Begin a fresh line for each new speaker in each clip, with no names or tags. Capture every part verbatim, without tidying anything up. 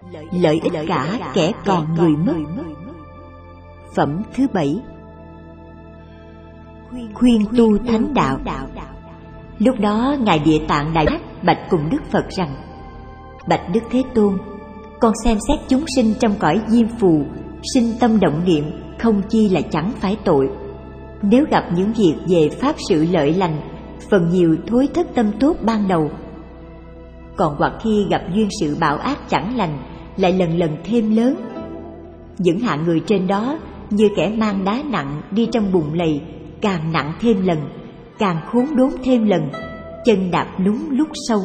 lợi ích cả kẻ còn người mất. Phẩm thứ bảy, khuyên tu thánh đạo. Lúc đó Ngài Địa Tạng Đại Bác bạch cùng Đức Phật rằng: Bạch Đức Thế Tôn, con xem xét chúng sinh trong cõi diêm phù, sinh tâm động niệm không chi là chẳng phải tội. Nếu gặp những việc về pháp sự lợi lành, phần nhiều thối thất tâm tốt ban đầu. Còn hoặc khi gặp duyên sự bạo ác chẳng lành, lại lần lần thêm lớn. Những hạng người trên đó như kẻ mang đá nặng đi trong bùn lầy, càng nặng thêm lần, càng khốn đốn thêm lần, chân đạp đúng lúc sâu.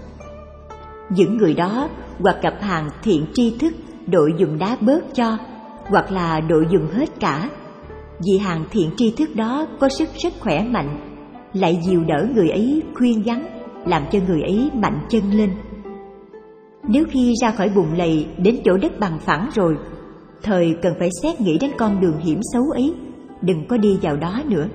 Những người đó hoặc gặp hàng thiện tri thức đội dùng đá bớt cho, hoặc là đội dùng hết cả. Vì hàng thiện tri thức đó có sức rất khỏe mạnh, lại dìu đỡ người ấy, khuyên gắn, làm cho người ấy mạnh chân lên. Nếu khi ra khỏi bùn lầy đến chỗ đất bằng phẳng rồi, thời cần phải xét nghĩ đến con đường hiểm xấu ấy, đừng có đi vào đó nữa.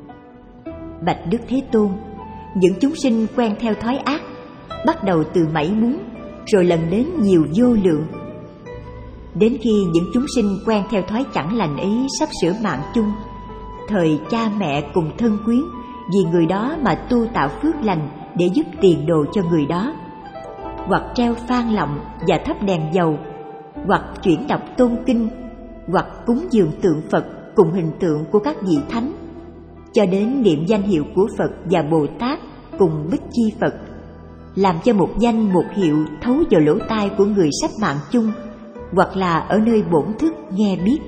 Bạch Đức Thế Tôn, những chúng sinh quen theo thói ác, bắt đầu từ mảy muốn, rồi lần đến nhiều vô lượng. Đến khi những chúng sinh quen theo thói chẳng lành ấy sắp sửa mạng chung, thời cha mẹ cùng thân quyến vì người đó mà tu tạo phước lành để giúp tiền đồ cho người đó, hoặc treo phan lọng và thắp đèn dầu, hoặc chuyển đọc tôn kinh, hoặc cúng dường tượng Phật cùng hình tượng của các vị thánh, cho đến niệm danh hiệu của Phật và Bồ Tát cùng Bích Chi Phật, làm cho một danh một hiệu thấu vào lỗ tai của người sắp mạng chung, hoặc là ở nơi bổn thức nghe biết.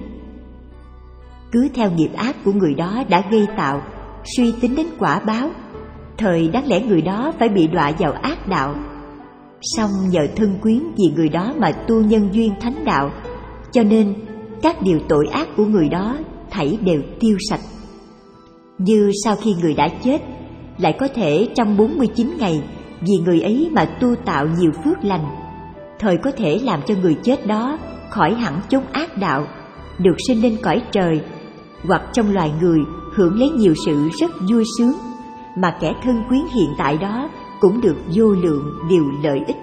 Cứ theo nghiệp ác của người đó đã gây tạo, suy tính đến quả báo, thời đáng lẽ người đó phải bị đọa vào ác đạo. Song nhờ thân quyến vì người đó mà tu nhân duyên thánh đạo, cho nên các điều tội ác của người đó thảy đều tiêu sạch. Như sau khi người đã chết, lại có thể trong bốn mươi chín ngày vì người ấy mà tu tạo nhiều phước lành, thời có thể làm cho người chết đó khỏi hẳn chốn ác đạo, được sinh lên cõi trời, hoặc trong loài người hưởng lấy nhiều sự rất vui sướng, mà kẻ thân quyến hiện tại đó cũng được vô lượng điều lợi ích.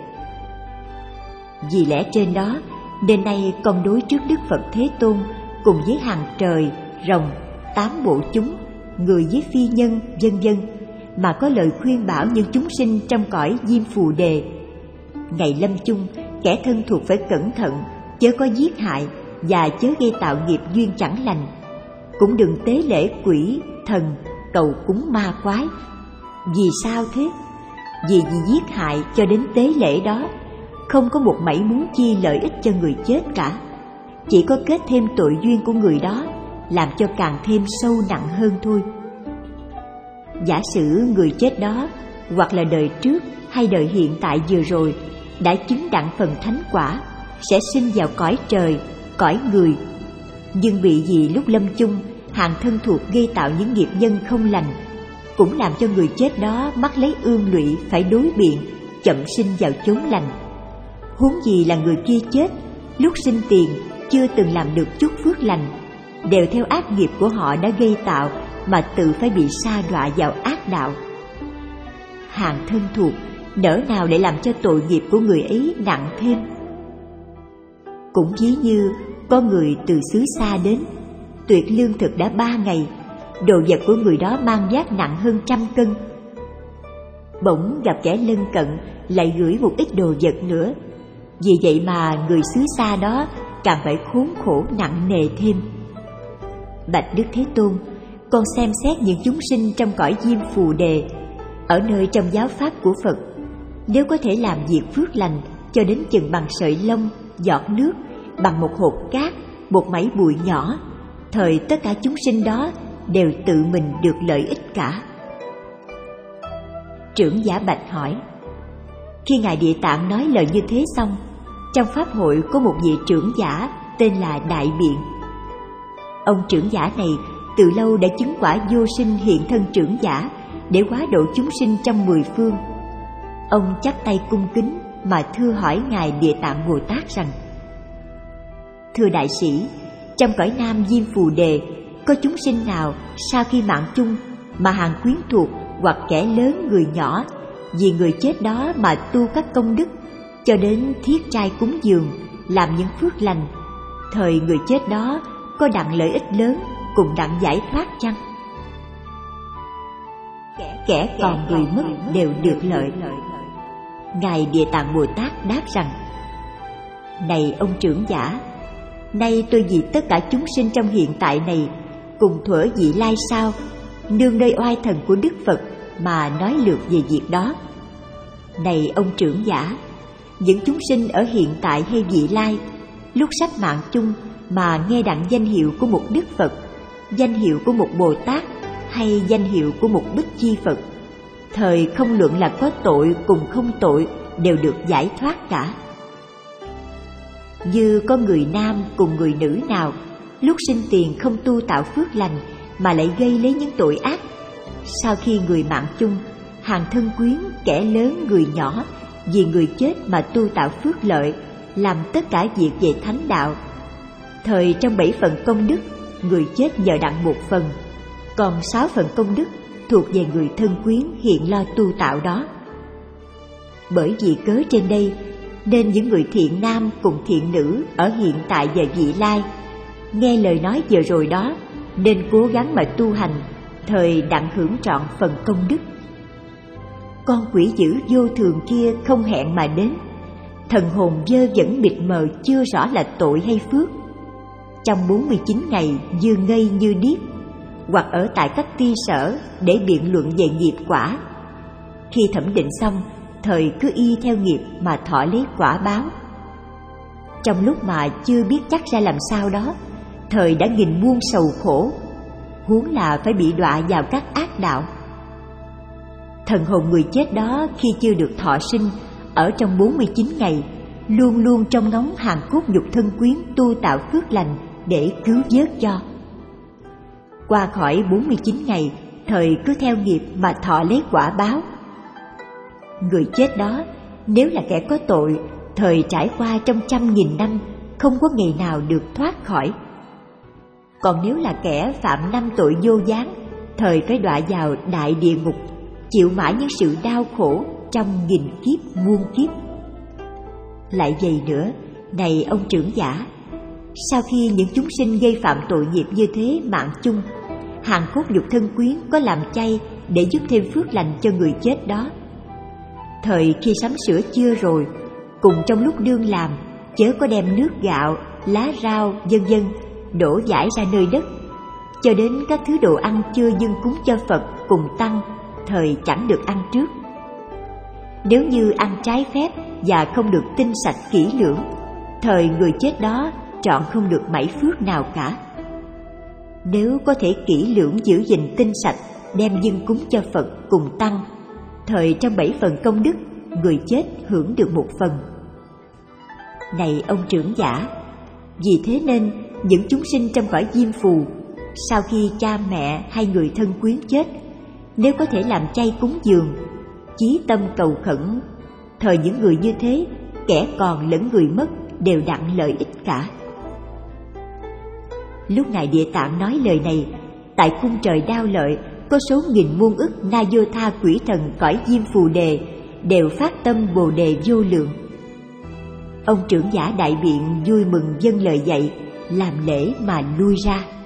Vì lẽ trên đó, nên nay con đối trước Đức Phật Thế Tôn cùng với hàng trời, rồng, tám bộ chúng, người với phi nhân, vân vân, mà có lời khuyên bảo những chúng sinh trong cõi diêm phù đề. Ngày lâm chung, kẻ thân thuộc phải cẩn thận, chớ có giết hại và chớ gây tạo nghiệp duyên chẳng lành. Cũng đừng tế lễ quỷ, thần, cầu cúng ma quái. Vì sao thế? Vì vì giết hại cho đến tế lễ đó, không có một mảy muốn chi lợi ích cho người chết cả, chỉ có kết thêm tội duyên của người đó, làm cho càng thêm sâu nặng hơn thôi. Giả sử người chết đó, hoặc là đời trước hay đời hiện tại vừa rồi, đã chứng đặng phần thánh quả, sẽ sinh vào cõi trời, cõi người. Nhưng bị vì lúc lâm chung, hàng thân thuộc gây tạo những nghiệp nhân không lành, cũng làm cho người chết đó mắc lấy ương lụy phải đối biện, chậm sinh vào chốn lành. Huống gì là người kia chết, lúc sinh tiền chưa từng làm được chút phước lành, đều theo ác nghiệp của họ đã gây tạo mà tự phải bị sa đọa vào ác đạo. Hàng thân thuộc nỡ nào để làm cho tội nghiệp của người ấy nặng thêm. Cũng ví như có người từ xứ xa đến, tuyệt lương thực đã ba ngày, đồ vật của người đó mang vác nặng hơn trăm cân. Bỗng gặp kẻ lân cận lại gửi một ít đồ vật nữa, vì vậy mà người xứ xa đó càng phải khốn khổ nặng nề thêm. Bạch Đức Thế Tôn, con xem xét những chúng sinh trong cõi diêm phù đề, ở nơi trong giáo pháp của Phật, nếu có thể làm việc phước lành cho đến chừng bằng sợi lông, giọt nước, bằng một hột cát, một mẩy bụi nhỏ, thời tất cả chúng sinh đó đều tự mình được lợi ích cả. Trưởng giả bạch hỏi: khi Ngài Địa Tạng nói lời như thế xong, trong pháp hội có một vị trưởng giả tên là Đại Biện. Ông trưởng giả này từ lâu đã chứng quả vô sinh hiện thân trưởng giả để hóa độ chúng sinh trong mười phương. Ông chắp tay cung kính mà thưa hỏi Ngài Địa Tạng Bồ Tát rằng: thưa đại sĩ, trong cõi nam diêm phù đề, có chúng sinh nào sau khi mạng chung mà hàng quyến thuộc hoặc kẻ lớn người nhỏ vì người chết đó mà tu các công đức, cho đến thiết trai cúng dường, làm những phước lành, thời người chết đó có đặng lợi ích lớn cùng đặng giải thoát chăng? Kẻ còn người mất đều được lợi. Ngài Địa Tạng Bồ Tát đáp rằng: Này ông trưởng giả, nay tôi vì tất cả chúng sinh trong hiện tại này cùng thuở vị lai sau, nương nơi oai thần của Đức Phật mà nói lược về việc đó. Này ông trưởng giả, những chúng sinh ở hiện tại hay vị lai, lúc sắp mạng chung mà nghe đặng danh hiệu của một Đức Phật, danh hiệu của một Bồ Tát hay danh hiệu của một Bích Chi Phật, thời không luận là có tội cùng không tội đều được giải thoát cả. Như có người nam cùng người nữ nào lúc sinh tiền không tu tạo phước lành mà lại gây lấy những tội ác, sau khi người mạng chung, hàng thân quyến, kẻ lớn người nhỏ vì người chết mà tu tạo phước lợi, làm tất cả việc về thánh đạo, thời trong bảy phần công đức, người chết nhờ đặng một phần, còn sáu phần công đức thuộc về người thân quyến hiện lo tu tạo đó. Bởi vì cớ trên đây, nên những người thiện nam cùng thiện nữ ở hiện tại và vị lai nghe lời nói vừa rồi đó, nên cố gắng mà tu hành, thời đặng hưởng trọn phần công đức. Con quỷ dữ vô thường kia không hẹn mà đến, thần hồn vơ vẩn mịt mờ chưa rõ là tội hay phước. Trong bốn mươi chín ngày như ngây như điếc, hoặc ở tại các ti sở để biện luận về nghiệp quả. Khi thẩm định xong, thời cứ y theo nghiệp mà thọ lấy quả báo. Trong lúc mà chưa biết chắc ra làm sao đó, thời đã nghìn muôn sầu khổ, huống là phải bị đọa vào các ác đạo. Thần hồn người chết đó khi chưa được thọ sinh, ở trong bốn mươi chín ngày, luôn luôn trông ngóng hàn cốt nhục thân quyến tu tạo phước lành để cứu vớt cho. Qua khỏi bốn mươi chín ngày, thời cứ theo nghiệp mà thọ lấy quả báo. Người chết đó, nếu là kẻ có tội, thời trải qua trong trăm nghìn năm, không có ngày nào được thoát khỏi. Còn nếu là kẻ phạm năm tội vô gián, thời phải đọa vào đại địa ngục, chịu mãi những sự đau khổ trong nghìn kiếp muôn kiếp. Lại vậy nữa, này ông trưởng giả, sau khi những chúng sinh gây phạm tội nghiệp như thế mạng chung, hàng cốt nhục thân quyến có làm chay để giúp thêm phước lành cho người chết đó. Thời khi sắm sửa chưa rồi, cùng trong lúc đương làm, chớ có đem nước gạo, lá rau, vân vân đổ dãi ra nơi đất, cho đến các thứ đồ ăn chưa dâng cúng cho Phật cùng tăng, thời chẳng được ăn trước. Nếu như ăn trái phép và không được tinh sạch kỹ lưỡng, thời người chết đó trọn không được mảy phước nào cả. Nếu có thể kỹ lưỡng giữ gìn tinh sạch, đem dâng cúng cho Phật cùng tăng, thời trong bảy phần công đức, người chết hưởng được một phần. Này ông trưởng giả, vì thế nên những chúng sinh trong cõi diêm phù, sau khi cha mẹ hay người thân quyến chết, nếu có thể làm chay cúng dường, chí tâm cầu khẩn, thời những người như thế, kẻ còn lẫn người mất đều đặng lợi ích cả. Lúc Ngài Địa Tạng nói lời này, tại cung trời Đao Lợi có số nghìn muôn ức na vô tha quỷ thần cõi diêm phù đề đều phát tâm bồ đề vô lượng. Ông trưởng giả đại biện vui mừng dâng lời dạy, làm lễ mà lui ra.